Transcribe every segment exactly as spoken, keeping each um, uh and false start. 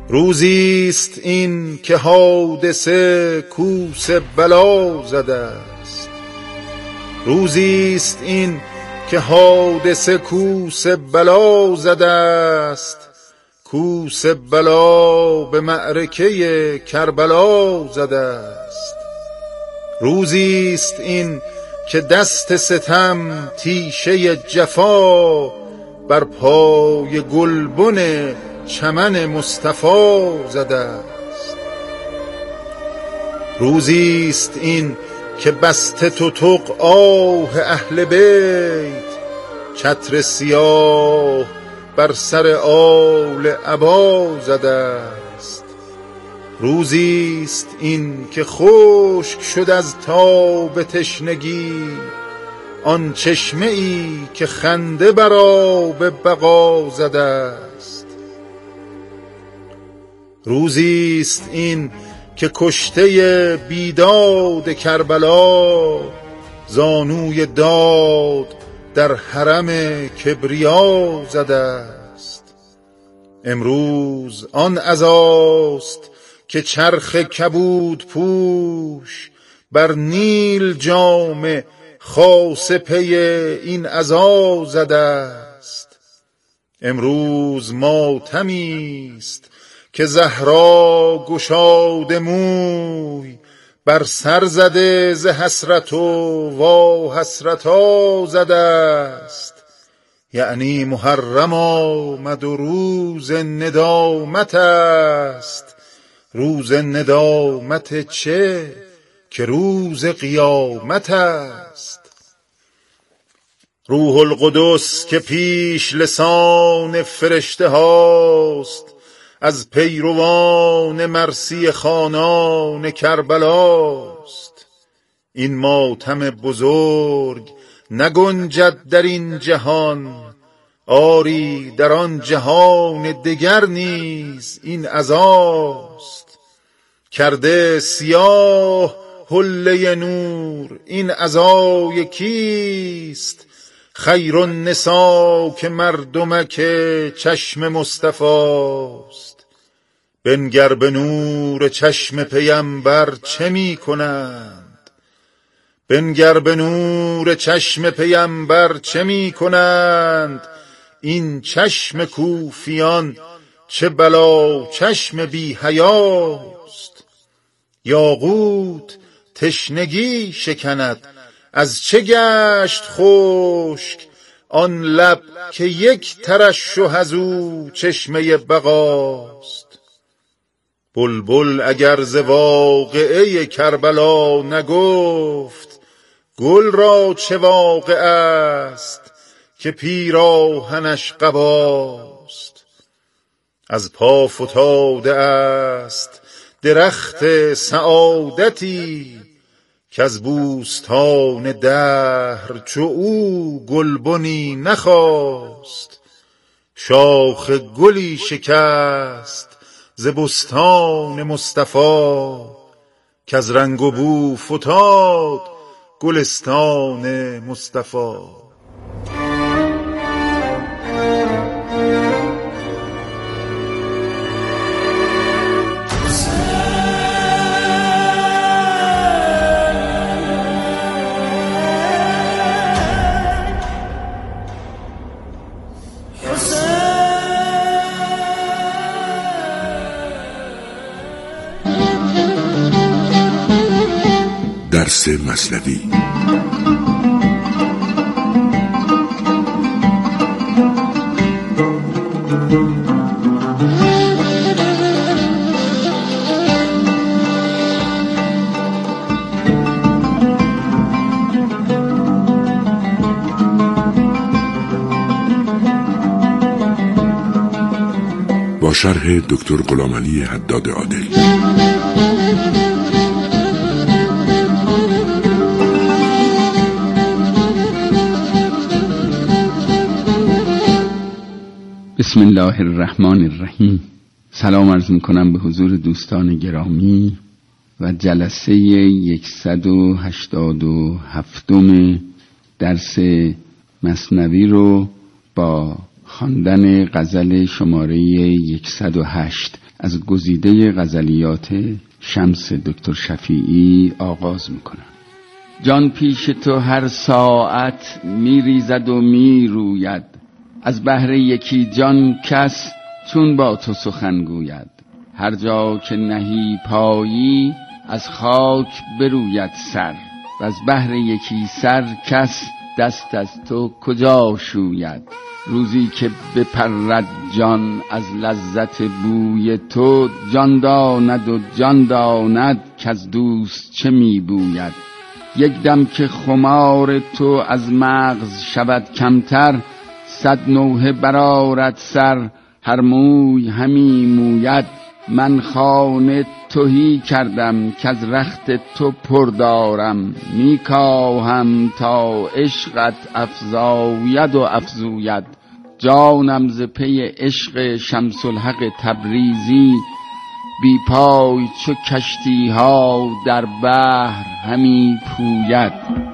روزیست این که حادثه کوس بلا زده است. روزیست این که حادثه کوس بلا زده است. کوس بلا به معرکه کربلا زده است. روزیست این که دست ستم تیشه جفا بر پای گلبن چمن مصطفی زده است. روزیست این که بسته تتق آه اهل بیت چتر سیاه بر سر آل عبا زده است. روزیست این که خشک شد از تاب تشنگی آن چشمه ای که خنده بر آب بقا زده است. روزیست این که کشته بیداد کربلا زانوی داد در حرم کبریا زده است. امروز آن عزاست که چرخ کبود پوش بر نیل جام خاص پی این عزا زده است. امروز ماتمیست که زهرا گشاده موی بر سر زده ز حسرت و وا حسرتا زده است. یعنی محرم آمد و روز ندامت است. روز ندامت چه که روز قیامت است. روح القدس که پیش لسان فرشته هاست از پیروان مرسی خانان کربلاست. این ماتم بزرگ نگنجد در این جهان، آری در آن جهان دگر نیز این عزاست. کرده سیاه حله نور این عزای کیست؟ خیر النساء که مردمک چشم مصطفاست. بنگر به نور چشم پیمبر چه می کنند؟ بنگر به نور چشم پیمبر چه می کنند؟ این چشم کوفیان چه بلا چشم بی حیاست. یاقوت تشنگی شکند از چه گشت خشک آن لب که یک ترشح از او چشمه بقاست. بلبل اگر ز واقعه کربلا نگفت گل را چه واقع است که پیراهنش قباست. از پا فتاده است درخت سعادتی که از بوستان دهر چو او گلبنی نخاست. شاخ گلی شکست ز بستان مصطفی که از رنگ و بو فتاد گلستان مصطفی. درس مثنوی با شرح دکتر غلامعلی حداد عادل. بسم الله الرحمن الرحیم. سلام عرض میکنم به حضور دوستان گرامی و جلسه صد و هشتاد و هفتم درس مثنوی رو با خواندن غزل شماره صد و هشت از گزیده غزلیات شمس دکتر شفیعی آغاز میکنم. جان پیش تو هر ساعت میریزد و میروید، از بهر یکی جان کس چون با تو سخن گوید. هر جا که نهی پایی از خاک بروید سر، و از بهر یکی سر کس دست از تو کجا شوید. روزی که بپرد جان از لذت بوی تو، جان داند و جان داند که از دوست چه می بوید. یک دم که خمار تو از مغز شود کمتر، صد نوحه برآرد سر هر موی همی موید. من خانه تهی کردم که از رخت تو پر دارم، می کاهم تا عشقت افزاید و افزوید. جانم ز پی عشق شمس الحق تبریزی، بی پای چو کشتی ها در بحر همی پوید.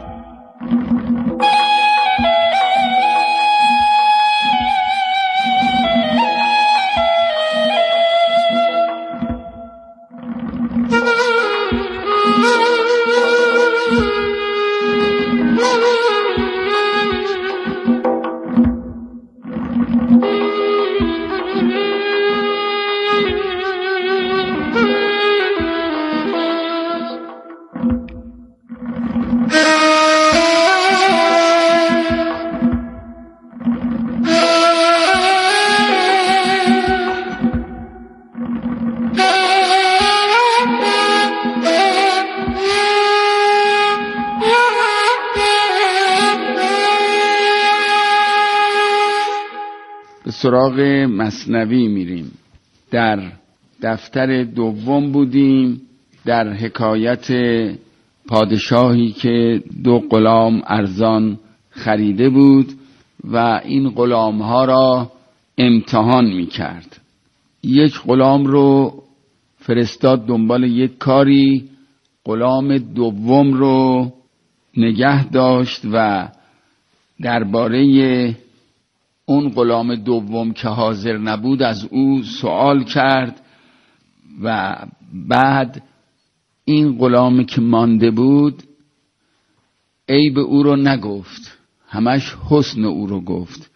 به سراغ مثنوی میریم. در دفتر دوم بودیم، در حکایت پادشاهی که دو غلام ارزان خریده بود و این غلام ها را امتحان میکرد. یک غلام رو فرستاد دنبال یک کاری، غلام دوم رو نگه داشت و درباره اون غلام دوم که حاضر نبود از او سوال کرد و بعد این غلامی که مانده بود عیب او رو نگفت، همش حسن او رو گفت.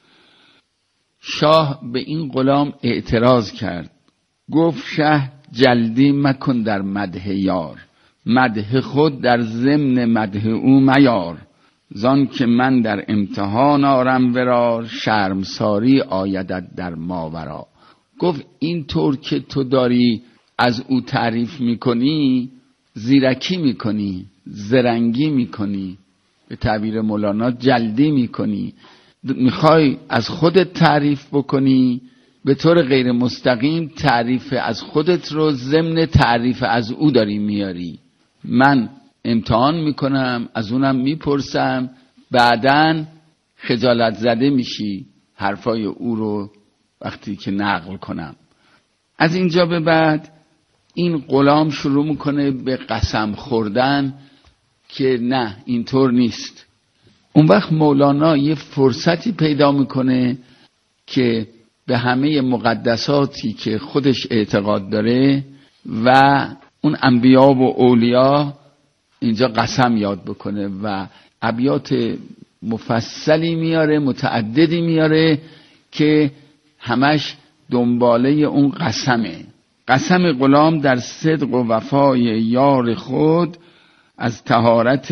شاه به این غلام اعتراض کرد، گفت شه جلدی مکن در مدح یار، مدح خود در ضمن مدح او میار. زان که من در امتحان آرم ورا، شرمساری آیدت در ماورا. گفت این طور که تو داری از او تعریف میکنی زیرکی میکنی، زرنگی میکنی، به تعبیر مولانا جلدی میکنی، میخوای از خودت تعریف بکنی، به طور غیر مستقیم تعریف از خودت رو ضمن تعریف از او داری میاری. من امتحان میکنم، از اونم میپرسم، بعدن خجالت زده میشی حرفای او رو وقتی که نقل کنم. از اینجا به بعد این غلام شروع میکنه به قسم خوردن که نه اینطور نیست. اون وقت مولانا یه فرصتی پیدا میکنه که به همه مقدساتی که خودش اعتقاد داره و اون انبیا و اولیا اینجا قسم یاد بکنه و ابیات مفصلی میاره، متعددی میاره که همش دنباله اون قسمه. قسم غلام در صدق و وفای یار خود، از طهارت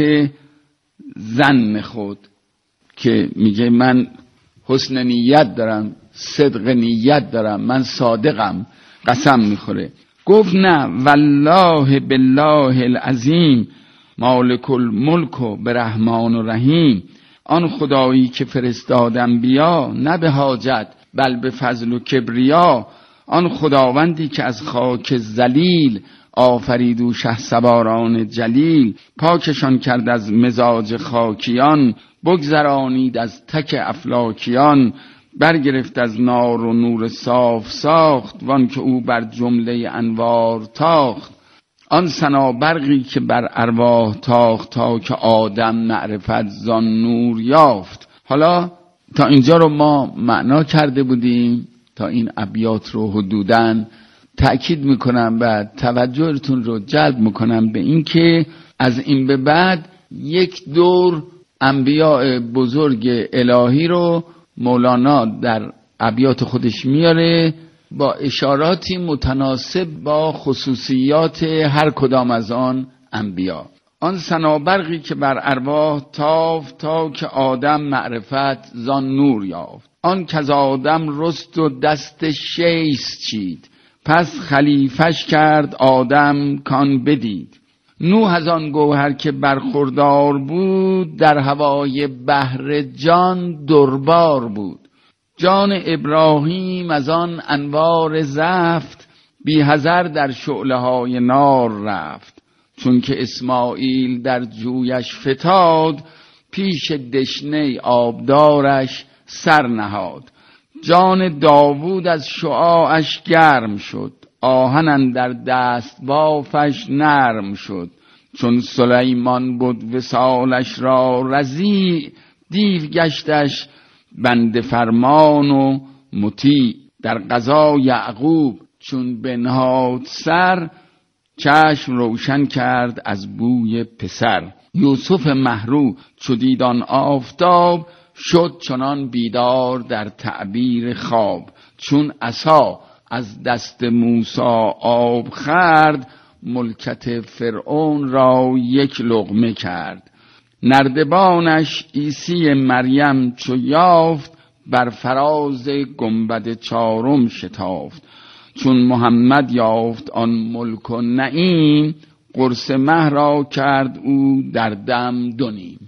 ظن خود، که میگه من حسن نیت دارم، صدق نیت دارم، من صادقم، قسم میخوره. گفت نه والله بالله العظیم مالک الملک و برحمان و رحیم. آن خدایی که فرستادم بیا، نه به حاجت بل به فضل و کبریا. آن خداوندی که از خاک ذلیل آفرید و شهسواران جلیل. پاکشان کرد از مزاج خاکیان، بگذرانید از تک افلاکیان. برگرفت از نار و نور صاف ساخت، وان که او بر جمله انوار تاخت. آن ثنا برقی که بر ارواح تاخت، تا که آدم معرفت زان نور یافت. حالا تا اینجا رو ما معنا کرده بودیم، تا این ابیات رو حدوداً تأکید میکنم و توجهتون رو جلب میکنم به این که از این به بعد یک دور انبیاء بزرگ الهی رو مولانا در ابیات خودش میاره با اشاراتی متناسب با خصوصیات هر کدام از آن انبیا. آن سنابرقی که بر ارواح تافت تا که آدم معرفت زان نور یافت. آن کز آدم رست و دست شیس چید پس خلیفش کرد آدم کان بدید. نوح از آن گوهر که برخوردار بود در هوای بحر جان دربار بود. جان ابراهیم از آن انوار زفت بی حذر در شعله های نار رفت. چون که اسماعیل در جویش فتاد پیش دشنه آبدارش سر نهاد. جان داوود از شعاعش گرم شد آهن اندر دست بافش نرم شد. چون سلیمان بود وصالش را رضیع دیو گشتش بنده فرمان و مطیع. در قضا یعقوب چون بنهاد سر چشم روشن کرد از بوی پسر. یوسف مهرو چو دید آن آفتاب شد چنان بیدار در تعبیر خواب. چون عصا از دست موسی آب خورد ملکت فرعون را یک لقمه کرد. نردبانش عیسی مریم چو یافت بر فراز گنبد چارم شتافت. چون محمد یافت آن ملک و نعیم قرص مه را کرد او در دم دو نیم.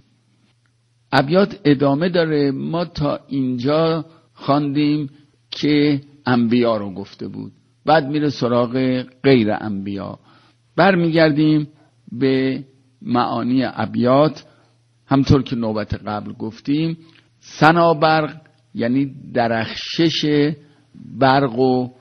ابیات ادامه داره. ما تا اینجا خواندیم که انبیا رو گفته بود، بعد میره سراغ غیر انبیا. برمیگردیم به معانی ابیات. همطور که نوبت قبل گفتیم سنابرق یعنی درخشش برق و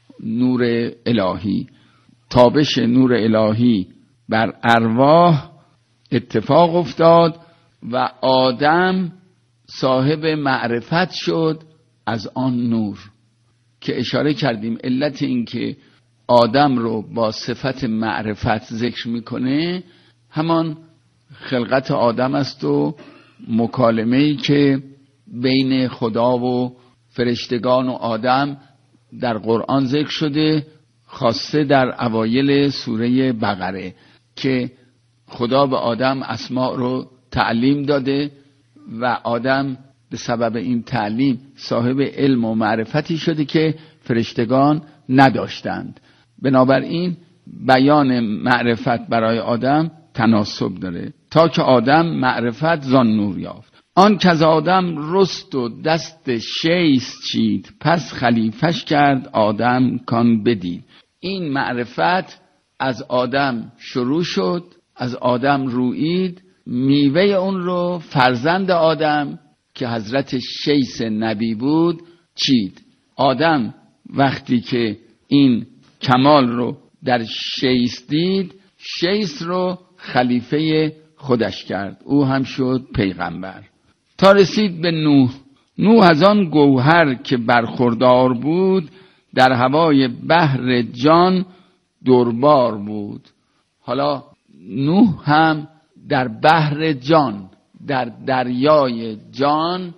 نور الهی، تابش نور الهی بر ارواح اتفاق افتاد و آدم صاحب معرفت شد از آن نور که اشاره کردیم. علت این که آدم رو با صفت معرفت ذکر میکنه همان خلقت آدم است و مکالمه‌ای که بین خدا و فرشتگان و آدم در قرآن ذکر شده، خاصه در اوایل سوره بقره که خدا به آدم اسماء رو تعلیم داده و آدم به سبب این تعلیم صاحب علم و معرفتی شده که فرشتگان نداشتند. بنابراین بیان معرفت برای آدم تناسب داره تا که آدم معرفت زان نور یافت. آن که از آدم رست و دست شیس چید پس خلیفش کرد آدم کان بدید. این معرفت از آدم شروع شد، از آدم رویید، میوه اون رو فرزند آدم که حضرت شیس نبی بود چید. آدم وقتی که این کمال رو در شیس دید، شیس رو خلیفه خودش کرد، او هم شد پیغمبر. تا رسید به نوح. نوح از آن گوهر که برخوردار بود در هوای بحر جان دربار بود. حالا نوح هم در بحر جان، در دریای جان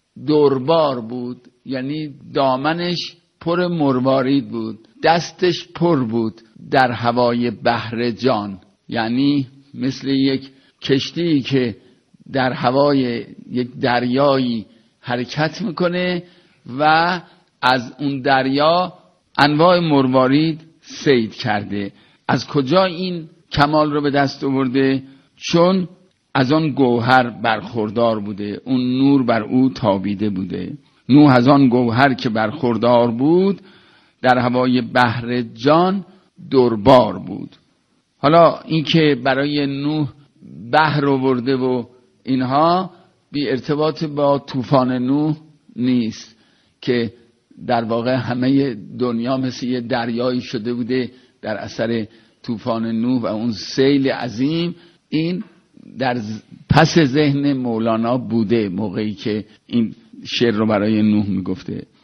دربار بود، یعنی دامنش پر مروارید بود، دستش پر بود در هوای بحر جان، یعنی مثل یک کشتی که در هوای یک دریایی حرکت میکنه و از اون دریا انواع مروارید صید کرده. از کجا این کمال رو به دست آورده؟ چون از آن گوهر برخوردار بوده، اون نور بر او تابیده بوده. نوح از آن گوهر که برخوردار بود در هوای بحر جان دربار بود. حالا این که برای نوح بحر آورده و اینها بی ارتباط با طوفان نوح نیست که در واقع همه دنیا مثل یه دریایی شده بوده در اثر طوفان نوح و اون سیل عظیم. این در پس ذهن مولانا بوده موقعی که این شعر رو برای نوح میگفته.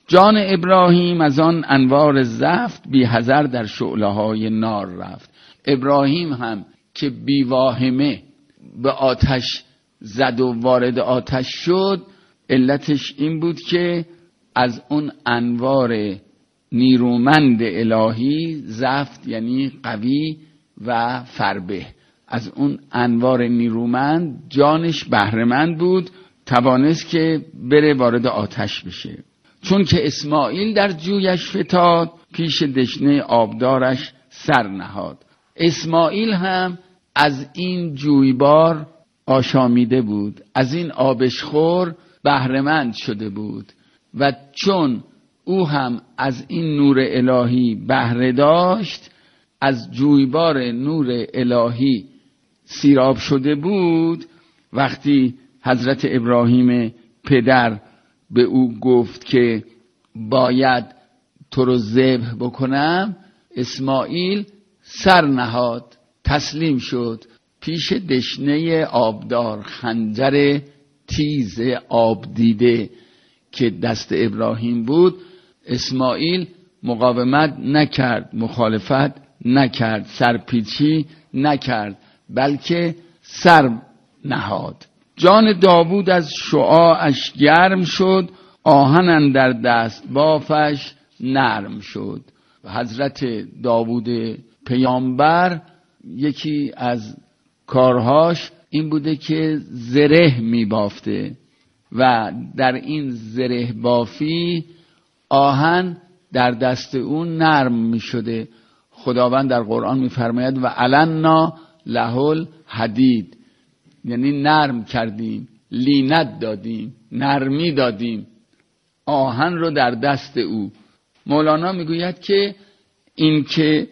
جان ابراهیم از آن انوار زفت، بی حذر در شعله های نار رفت. ابراهیم هم که بی واهمه به آتش زد و وارد آتش شد، علتش این بود که از اون انوار نیرومند الهی، زفت یعنی قوی و فربه، از اون انوار نیرومند جانش بهره‌مند بود، توانست که بره وارد آتش بشه. چون که اسماعیل در جویش فتاد، پیش دشنه آبدارش سر نهاد. اسماعیل هم از این جویبار آشامیده بود، از این آبشخور بهره‌مند شده بود و چون او هم از این نور الهی بهره داشت، از جویبار نور الهی سیراب شده بود. وقتی حضرت ابراهیم پدر به او گفت که باید تو رو ذبح بکنم، اسماعیل سر نهاد، تسلیم شد پیش دشنه آبدار. خنجر تیز آب دیده که دست ابراهیم بود، اسماعیل مقاومت نکرد، مخالفت نکرد، سرپیچی نکرد، بلکه سر نهاد. جان داوود از شعاعش گرم شد، آهن اندر دست بافش نرم شد. حضرت داوود پیامبر یکی از کارهاش این بوده که زره می بافته و در این زره بافی آهن در دست اون نرم می شده. خداوند در قرآن می فرماید و علنا لهل حدید، یعنی نرم کردیم، لینت دادیم، نرمی دادیم آهن رو در دست او. مولانا میگوید که این که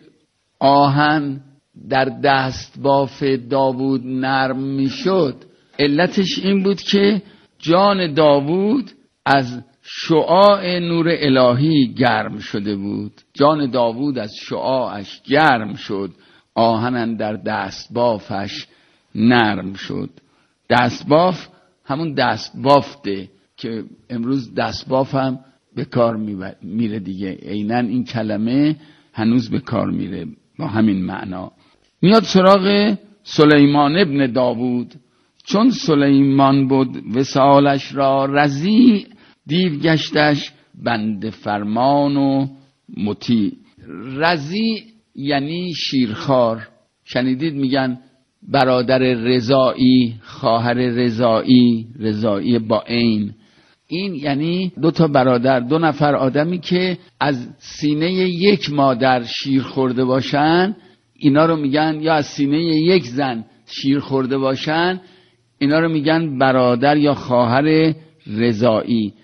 آهن در دست باف داوود نرم میشد، علتش این بود که جان داوود از شعاع نور الهی گرم شده بود. جان داوود از شعاعش گرم شد، آهن در دست بافش نرم شد. دست باف همون دست بافته که امروز دست باف هم به کار میره دیگه، عیناً این کلمه هنوز به کار میره با همین معنا. میاد سراغ سلیمان ابن داوود. چون سلیمان بود وصالش را رضیع، دیو گشتش بنده فرمان و مطیع. رضیع یعنی شیرخوار. شنیدید میگن برادر رضایی، خواهر رضایی، رضایی با عین. این یعنی دو تا برادر، دو نفر آدمی که از سینه یک مادر شیر خورده باشن، اینا رو میگن، یا از سینه یک زن شیر خورده باشن، اینا رو میگن برادر یا خواهر رضایی.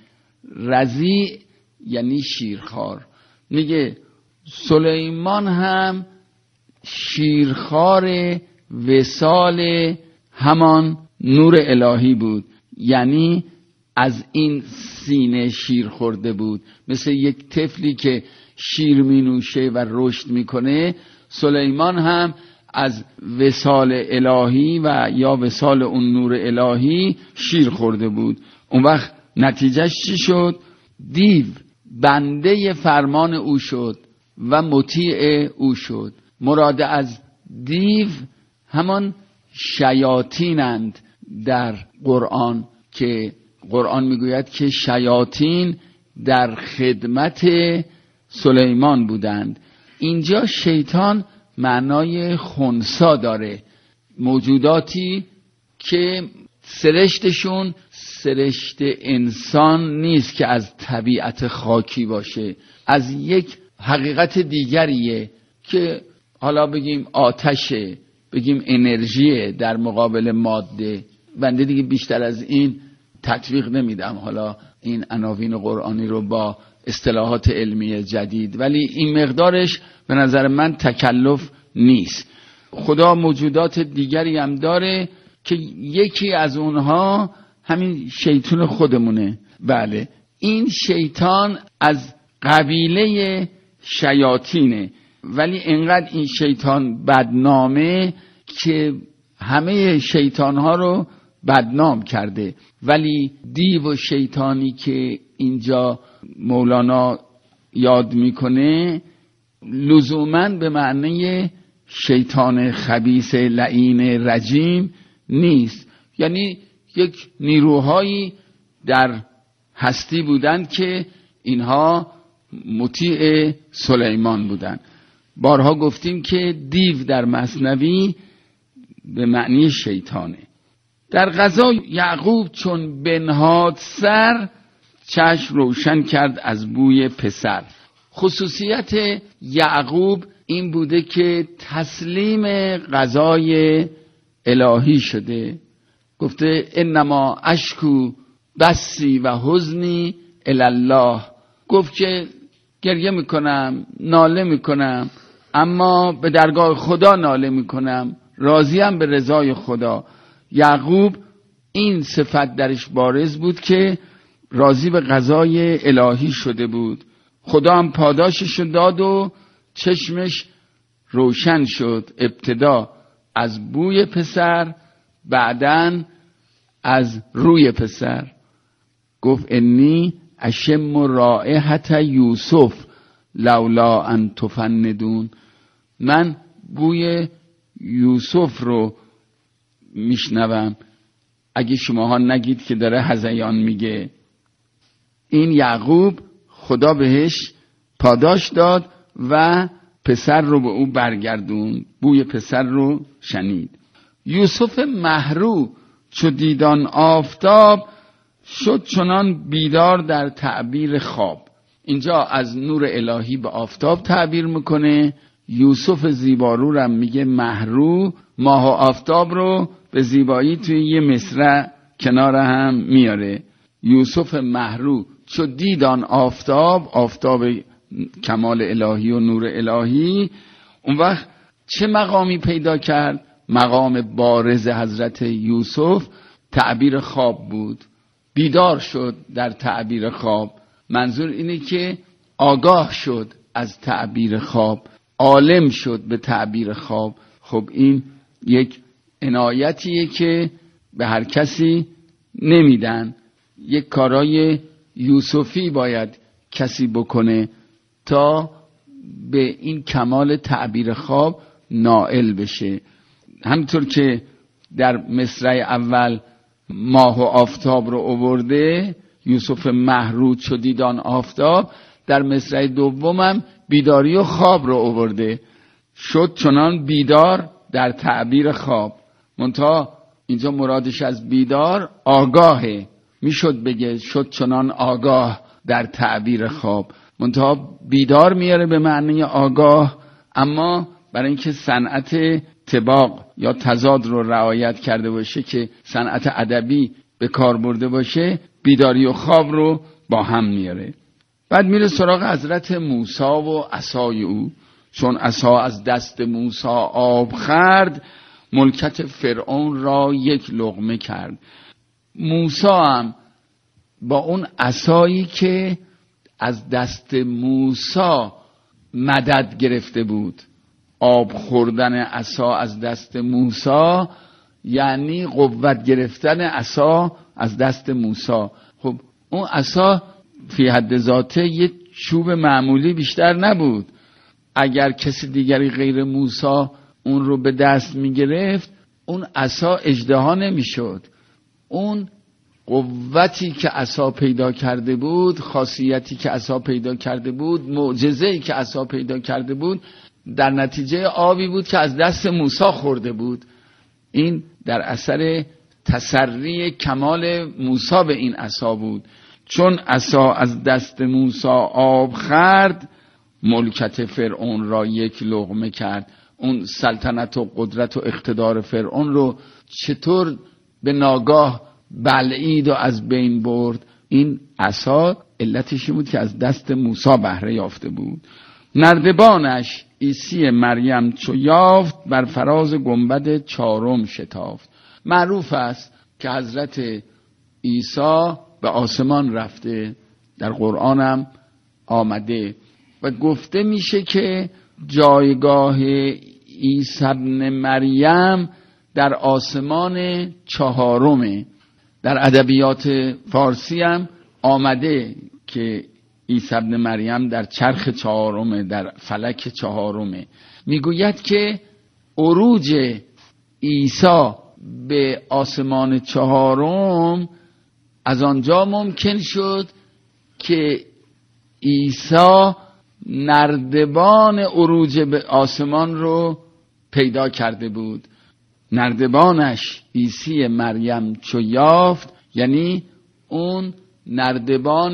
رضی یعنی شیرخوار. میگه سلیمان هم شیرخوار وصال همان نور الهی بود، یعنی از این سینه شیر خورده بود. مثل یک طفلی که شیر می نوشه و رشد میکنه، سلیمان هم از وصال الهی و یا وصال اون نور الهی شیر خورده بود. اون وقت نتیجهش چی شد؟ دیو بنده فرمان او شد و مطیع او شد. مراد از دیو همان شیاطینند در قرآن، که قرآن میگوید که شیاطین در خدمت سلیمان بودند. اینجا شیطان معنای خنثی داره، موجوداتی که سرشتشون سرشت انسان نیست که از طبیعت خاکی باشه، از یک حقیقت دیگریه که حالا بگیم آتشه، بگیم انرژیه در مقابل ماده. بنده دیگه بیشتر از این تطبیق نمیدم حالا این عناوین قرآنی رو با اصطلاحات علمی جدید، ولی این مقدارش به نظر من تکلف نیست. خدا موجودات دیگری هم داره که یکی از اونها همین شیطان خودمونه. بله، این شیطان از قبیله شیاطینه، ولی انقدر این شیطان بدنامه که همه شیطانها رو بدنام کرده. ولی دیو و شیطانی که اینجا مولانا یاد میکنه لزوماً به معنی شیطان خبیث لعین رجیم نیست، یعنی یک نیروهایی در هستی بودند که اینها مطیع سلیمان بودند. بارها گفتیم که دیو در مثنوی به معنی شیطانه. در غذا یعقوب چون بنهاد سر، چشم روشن کرد از بوی پسر. خصوصیت یعقوب این بوده که تسلیم قضای الهی شده. گفته انما اشکو بسی و حزنی الله. گفت که گریه میکنم، ناله میکنم، اما به درگاه خدا ناله میکنم، راضیم به رضای خدا. یعقوب این صفت درش بارز بود که راضی به قضای الهی شده بود. خدا هم پاداشش داد و چشمش روشن شد، ابتدا از بوی پسر، بعدن از روی پسر. گفت انی اشم رائحة یوسف لولا ان تفندون. من بوی یوسف رو میشنوم اگه شماها نگید که داره هذیان میگه. این یعقوب خدا بهش پاداش داد و پسر رو به او برگردون، بوی پسر رو شنید. یوسف مهرو چو دیدان آفتاب، شد چنان بیدار در تعبیر خواب. اینجا از نور الهی به آفتاب تعبیر میکنه. یوسف زیبارو رو میگه مهرو، ماه و آفتاب رو به زیبایی توی یه مصرع کنار هم میاره. یوسف مهرو چو دیدان آفتاب، آفتاب کمال الهی و نور الهی، اون وقت چه مقامی پیدا کرد؟ مقام بارز حضرت یوسف تعبیر خواب بود. بیدار شد در تعبیر خواب. منظور اینه که آگاه شد از تعبیر خواب، عالم شد به تعبیر خواب. خب این یک عنایتیه که به هر کسی نمیدن. یک کارای یوسفی باید کسی بکنه تا به این کمال تعبیر خواب نائل بشه. همطور که در مصرع اول ماه و آفتاب رو آورده، یوسف مهرو چو دیدان آفتاب، در مصرع دومم بیداری و خواب رو آورده. شد چنان بیدار در تعبیر خواب. منتها اینجا مرادش از بیدار آگاهه. میشد بگه شد چنان آگاه در تعبیر خواب. منتها بیدار میاره به معنی آگاه، اما برای اینکه صنعت طباق یا تضاد رو رعایت کرده باشه که صنعت ادبی به کار برده باشه، بیداری و خواب رو با هم میاره. بعد میره سراغ حضرت موسی و عصای او. چون عصا از دست موسی آب خورد، ملکت فرعون را یک لقمه کرد. موسی هم با اون عصایی که از دست موسی مدد گرفته بود، آب خوردن عصا از دست موسی یعنی قوت گرفتن عصا از دست موسی. خب اون عصا فی حد ذاته یه چوب معمولی بیشتر نبود. اگر کسی دیگری غیر موسی اون رو به دست می گرفت، اون عصا اژدها نمی شد. اون قوتی که عصا پیدا کرده بود، خاصیتی که عصا پیدا کرده بود، معجزه‌ای که عصا پیدا کرده بود، در نتیجه آبی بود که از دست موسی خورده بود. این در اثر تسری کمال موسی به این عصا بود. چون عصا از دست موسی آب خورد، ملکت فرعون را یک لقمه کرد. اون سلطنت و قدرت و اقتدار فرعون رو چطور به ناگاه بلعید و از بین برد؟ این عصا علتش بود که از دست موسی بهره یافته بود. نردبانش عیسی مریم چو یافت، بر فراز گنبد چارم شتافت. معروف است که حضرت عیسی به آسمان رفته، در قرآن هم آمده و گفته میشه که جایگاه عیسی ابن مریم در آسمان چهارمه. در ادبیات فارسی هم آمده که عیسی ابن مریم در چرخ چهارمه، در فلک چهارمه، میگوید که عروج عیسی به آسمان چهارم از آنجا ممکن شد که عیسی نردبان عروج به آسمان رو پیدا کرده بود. نردبانش عیسی مریم چو یافت، یعنی اون نردبان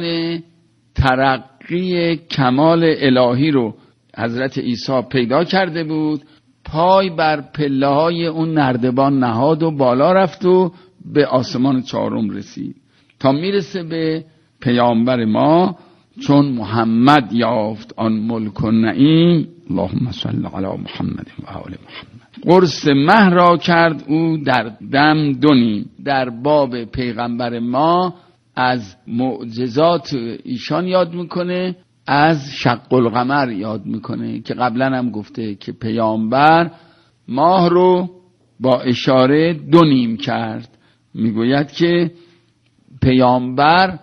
ترقی کمال الهی رو حضرت عیسی پیدا کرده بود، پای بر پله های اون نردبان نهاد و بالا رفت و به آسمان چهارم رسید تا میرسه به پیامبر ما. چون محمد یافت آن ملک و نعیم، اللهم صل علی محمد و آل محمد، قرص مه را کرد او در دم دو نیم. در باب پیغمبر ما از معجزات ایشان یاد میکنه، از شق القمر یاد میکنه که قبلا هم گفته که پیامبر ماه رو با اشاره دو نیم کرد. میگوید که پیامبر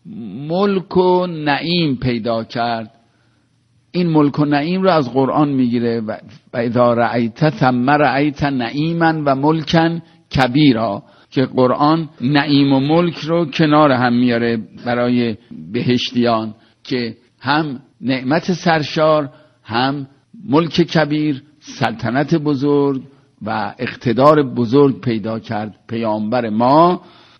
ملک و نعیم پیدا کرد. این ملک و نعیم رو از قرآن میگیره، و اذا رأیت ثم رأیت نعیما و ملکا کبیرا، که قرآن نعیم و ملک رو کنار هم میاره برای بهشتیان، که هم نعمت سرشار، هم ملک کبیر، سلطنت بزرگ و اقتدار بزرگ پیدا کرد پیامبر ما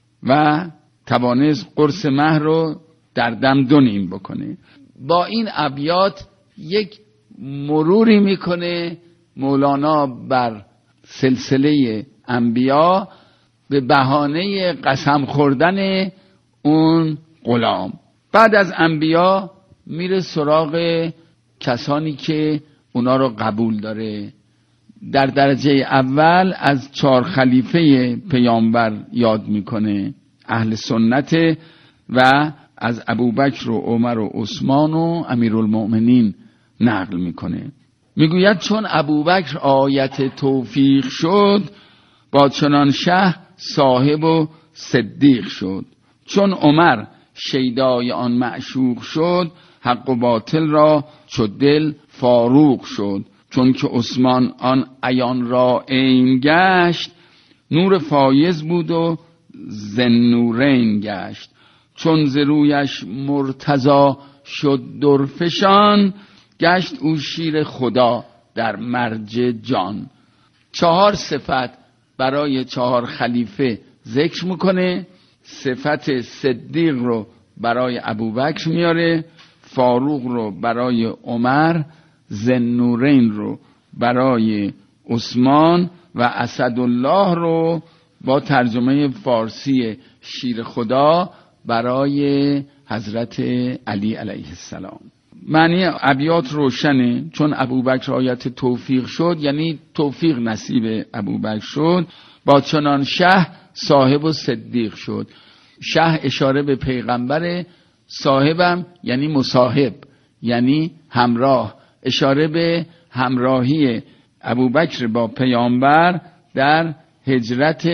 و توانست قرص مه رو در دم دو نیم بکنه. با این ابیات یک مروری میکنه مولانا بر سلسله انبیا به بهانه قسم خوردن اون غلام. بعد از انبیا میره سراغ کسانی که اونا رو قبول داره. در درجه اول از چهار خلیفه پیامبر یاد میکنه، اهل سنت، و از ابوبکر و عمر و عثمان و امیرالمؤمنین نقل میکنه. میگوید چون ابوبکر آیت توفیق شد، با چنان شه صاحب و صدیق شد. چون عمر شیدای آن معشوق شد، حق و باطل را چو دل فاروق شد. چون که عثمان آن عیان را عین گشت، نور فایز بود و ذوالنورین گشت. چون ز رویش مرتضی شد درفشان، گشت او شیر خدا در مرج جان. چهار صفت برای چهار خلیفه ذکر میکنه. صفت صدیق رو برای ابوبکر میاره، فاروق رو برای عمر، ذوالنورین رو برای عثمان و اسدالله رو با ترجمه فارسی شیر خدا برای حضرت علی علیه السلام. معنی ابیات روشنه. چون ابوبکر آیت توفیق شد، یعنی توفیق نصیب ابوبکر شد. با چنان شه صاحب و صدیق شد. شه اشاره به پیغمبر، صاحبم یعنی مصاحب، یعنی همراه، اشاره به همراهی ابوبکر با پیامبر در هجرت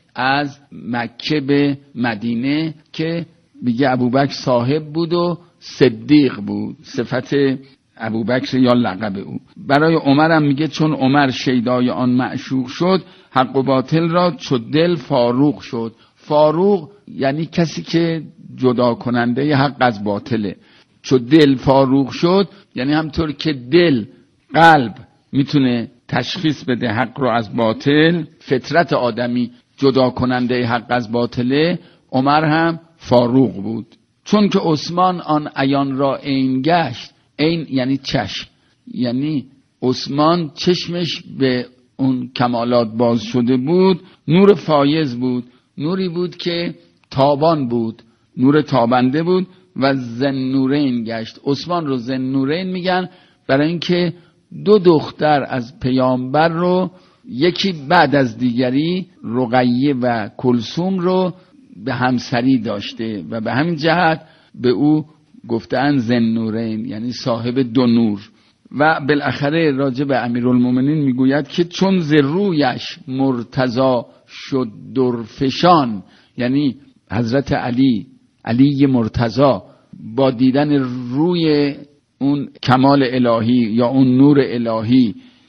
از مکه به مدینه، که میگه ابوبکر صاحب بود و صدیق بود، صفت ابوبکر یا لقب او. برای عمر هم میگه چون عمر شیدای آن معشوق شد، حق و باطل را چو دل فاروق شد. فاروق یعنی کسی که جدا کننده حق از باطله. چو دل فاروق شد یعنی همطور که دل، قلب میتونه تشخیص بده حق رو از باطل، فطرت آدمی جدا کننده حق از باطله، عمر هم فاروق بود. چون که عثمان آن عیان را عین گشت. عین یعنی چشم، یعنی عثمان چشمش به اون کمالات باز شده بود. نور فایز بود، نوری بود که تابان بود، نور تابنده بود. و ذوالنورین گشت. عثمان رو ذوالنورین میگن برای اینکه دو دختر از پیامبر رو، یکی بعد از دیگری، رقیه و کلثوم رو به همسری داشته و به همین جهت به او گفتن ذوالنورین، یعنی صاحب دو نور. و بالاخره راجع به امیرالمومنین میگوید که چون ز رویش مرتضی شد درفشان، یعنی حضرت علی علی مرتضی با دیدن روی اون کمال الهی یا اون نور الهی